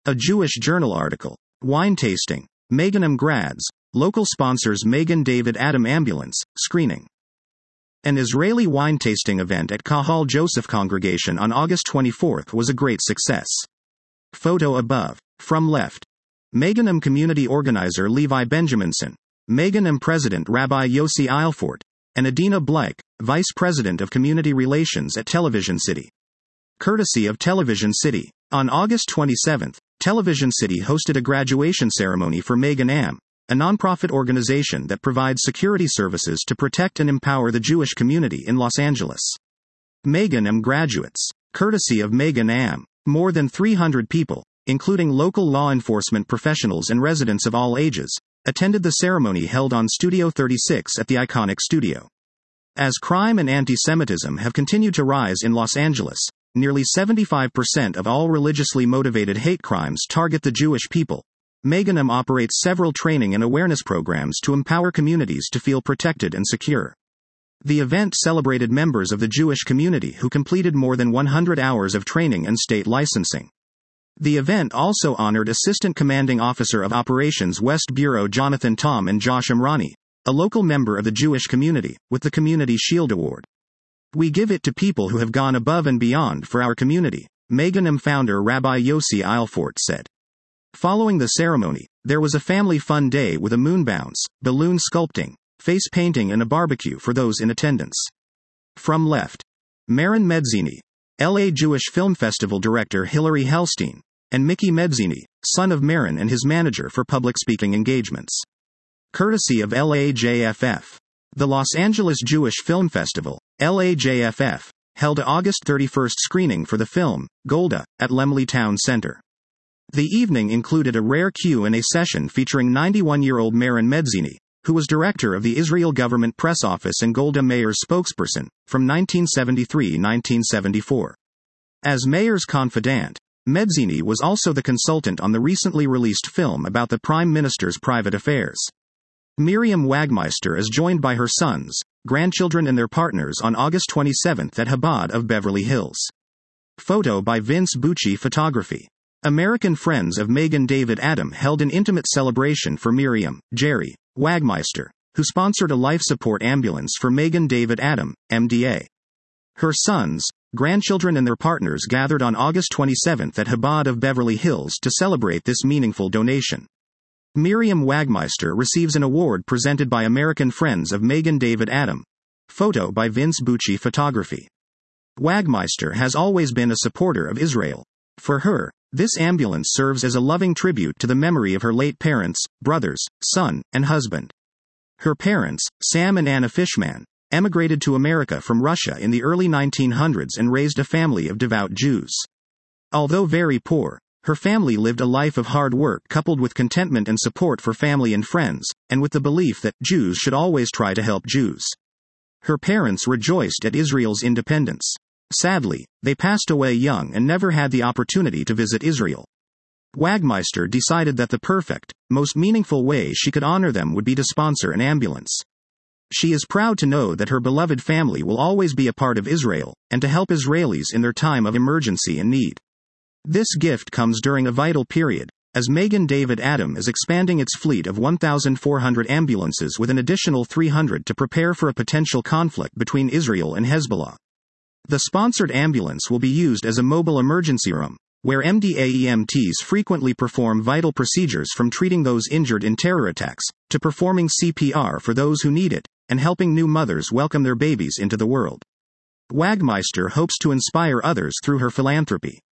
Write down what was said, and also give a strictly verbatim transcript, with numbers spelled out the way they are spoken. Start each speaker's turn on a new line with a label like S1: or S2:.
S1: A Jewish Journal article. Wine tasting. Meganim grads. Local sponsors Magen David Adom ambulance, screening. An Israeli wine tasting event at Kahal Joseph Congregation on August twenty-fourth was a great success. Photo above. From left. Meganim community organizer Levi Benjaminson, Meganim president Rabbi Yossi Eilfort, and Adina Bleich, vice president of community relations at Television City. Courtesy of Television City. On August twenty-seventh, Television City hosted a graduation ceremony for Megan Am, a nonprofit organization that provides security services to protect and empower the Jewish community in Los Angeles. Megan Am graduates. Courtesy of Megan Am. More than three hundred people, including local law enforcement professionals and residents of all ages, attended the ceremony held on Studio thirty-six at the iconic studio. As crime and anti-Semitism have continued to rise in Los Angeles, nearly seventy-five percent of all religiously motivated hate crimes target the Jewish people. Meganim operates several training and awareness programs to empower communities to feel protected and secure. The event celebrated members of the Jewish community who completed more than one hundred hours of training and state licensing. The event also honored Assistant Commanding Officer of Operations West Bureau Jonathan Tom and Josh Amrani, a local member of the Jewish community, with the Community Shield Award. "We give it to people who have gone above and beyond for our community," Meganim founder Rabbi Yossi Eilfort said. Following the ceremony, there was a family fun day with a moon bounce, balloon sculpting, face painting and a barbecue for those in attendance. From left. Marin Medzini, L A Jewish Film Festival director Hilary Helstein, and Mickey Medzini, son of Marin and his manager for public speaking engagements. Courtesy of L A J F F. The Los Angeles Jewish Film Festival, L A J F F, held an August thirty-first screening for the film, Golda, at Laemmle Town Center. The evening included a rare Q and A session featuring ninety-one-year-old Marin Medzini, who was director of the Israel Government Press Office and Golda Meir's spokesperson, from nineteen seventy-three to nineteen seventy-four. As Meir's confidant, Medzini was also the consultant on the recently released film about the Prime Minister's private affairs. Miriam Wagmeister is joined by her sons, grandchildren and their partners on August twenty-seventh at Chabad of Beverly Hills. Photo by Vince Bucci Photography. American Friends of Magen David Adom held an intimate celebration for Miriam, Jerry, Wagmeister, who sponsored a life support ambulance for Magen David Adom, M D A. Her sons, grandchildren and their partners gathered on August twenty-seventh at Chabad of Beverly Hills to celebrate this meaningful donation. Miriam Wagmeister receives an award presented by American Friends of Magen David Adom. Photo by Vince Bucci Photography. Wagmeister has always been a supporter of Israel. For her, this ambulance serves as a loving tribute to the memory of her late parents, brothers, son, and husband. Her parents, Sam and Anna Fishman, emigrated to America from Russia in the early nineteen hundreds and raised a family of devout Jews. Although very poor, her family lived a life of hard work coupled with contentment and support for family and friends, and with the belief that Jews should always try to help Jews. Her parents rejoiced at Israel's independence. Sadly, they passed away young and never had the opportunity to visit Israel. Wagmeister decided that the perfect, most meaningful way she could honor them would be to sponsor an ambulance. She is proud to know that her beloved family will always be a part of Israel, and to help Israelis in their time of emergency and need. This gift comes during a vital period, as Magen David Adom is expanding its fleet of one thousand four hundred ambulances with an additional three hundred to prepare for a potential conflict between Israel and Hezbollah. The sponsored ambulance will be used as a mobile emergency room, where M D A E M Ts frequently perform vital procedures from treating those injured in terror attacks, to performing C P R for those who need it, and helping new mothers welcome their babies into the world. Wagmeister hopes to inspire others through her philanthropy.